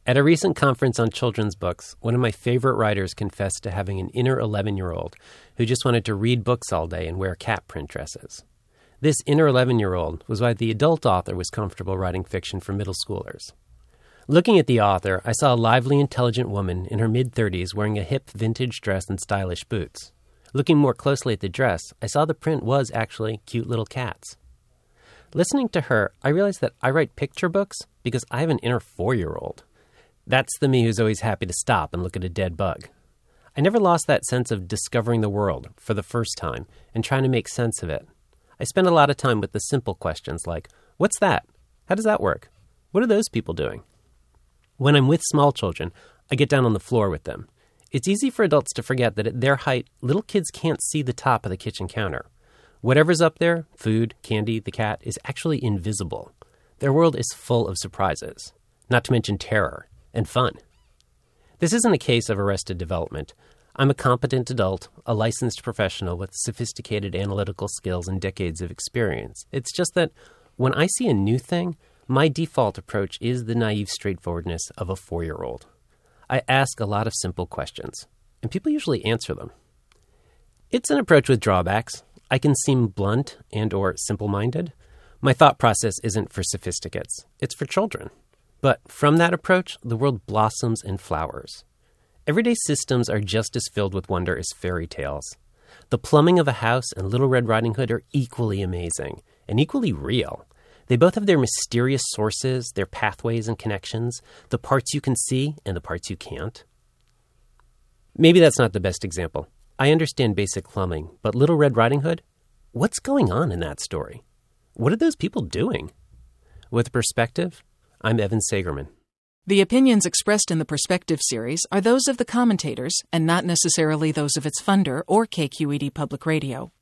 At a recent conference on children's books, one of my favorite writers confessed to having an inner 11-year-old who just wanted to read books all day and wear cat print dresses. This inner 11-year-old was why the adult author was comfortable writing fiction for middle schoolers. Looking at the author, I saw a lively, intelligent woman in her mid-30s wearing a hip vintage dress and stylish boots. Looking more closely at the dress, I saw the print was actually cute little cats. Listening to her, I realized that I write picture books because I have an inner 4-year-old. That's the me who's always happy to stop and look at a dead bug. I never lost that sense of discovering the world for the first time and trying to make sense of it. I spend a lot of time with the simple questions like, what's that? How does that work? What are those people doing? When I'm with small children, I get down on the floor with them. It's easy for adults to forget that at their height, little kids can't see the top of the kitchen counter. Whatever's up there, food, candy, the cat, is actually invisible. Their world is full of surprises, not to mention terror and fun. This isn't a case of arrested development. I'm a competent adult, a licensed professional with sophisticated analytical skills and decades of experience. It's just that when I see a new thing, my default approach is the naive straightforwardness of a 4-year-old. I ask a lot of simple questions, and people usually answer them. It's an approach with drawbacks. I can seem blunt and or simple-minded. My thought process isn't for sophisticates. It's for children. But from that approach, the world blossoms and flowers. Everyday systems are just as filled with wonder as fairy tales. The plumbing of a house and Little Red Riding Hood are equally amazing and equally real. They both have their mysterious sources, their pathways and connections, the parts you can see and the parts you can't. Maybe that's not the best example. I understand basic plumbing, but Little Red Riding Hood? What's going on in that story? What are those people doing? With perspective, I'm Evan Sagerman. The opinions expressed in the Perspective series are those of the commentators and not necessarily those of its funder or KQED Public Radio.